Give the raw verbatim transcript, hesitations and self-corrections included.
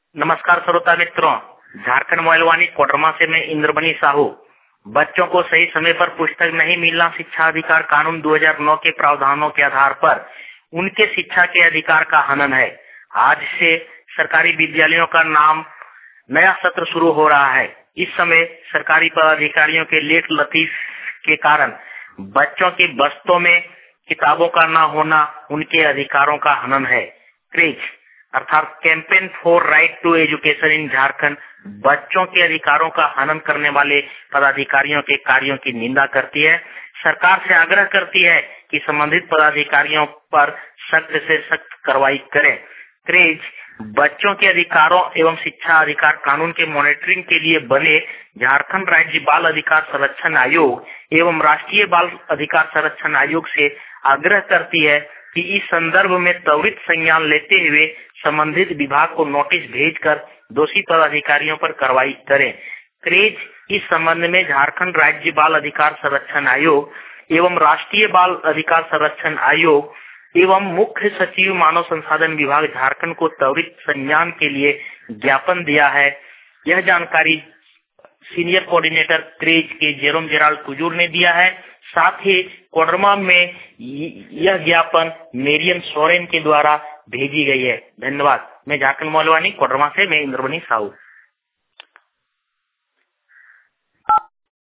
नमस्कार श्रोता मित्रों, झारखंड मोबाइलवाणी कोडरमा से मैं इंद्रमणि साहू। बच्चों को सही समय पर पुस्तक नहीं मिलना शिक्षा अधिकार कानून दो हज़ार नौ के प्रावधानों के आधार पर उनके शिक्षा के अधिकार का हनन है। आज से सरकारी विद्यालयों का नाम नया सत्र शुरू हो रहा है। इस समय सरकारी पदाधिकारियों के लेट लतीफ के कारण बच्चों की बस्तों में किताबों का न होना उनके अधिकारों का हनन है। क्रेज अर्थात campaign for right to education in Jharkhand बच्चों के अधिकारों का हनन करने वाले पदाधिकारियों के कार्यों की निंदा करती है। सरकार से आग्रह करती है कि संबंधित पदाधिकारियों पर सख्त से सख्त कार्रवाई करें। क्रेज बच्चों के अधिकारों एवं शिक्षा अधिकार कानून के मॉनिटरिंग के लिए बने झारखंड राज्य बाल अधिकार संरक्षण आयोग एवं राष्ट्रीय बाल अधिकार संरक्षण आयोग से आग्रह करती है कि इस संदर्भ में त्वरित संज्ञान लेते हुए संबंधित विभाग को नोटिस भेजकर दोषी पदाधिकारियों पर कार्रवाई करें। क्रेज इस संबंध में झारखंड राज्य बाल अधिकार संरक्षण आयोग एवं राष्ट्रीय बाल अधिकार संरक्षण आयोग एवं मुख्य सचिव मानव संसाधन विभाग झारखंड को त्वरित संज्ञान के लिए ज्ञापन दिया है। यह जानकारी सीनियर कोऑर्डिनेटर क्रेज के जेरोम जेराल्ड कुजूर ने दिया है। साथ ही कोडरमा में यह ज्ञापन मेरियम सोरेन के द्वारा भेजी गई है। धन्यवाद। मैं झारखंड मोबाइलवाणी कोडरमा से मैं इंद्रमणि साहू।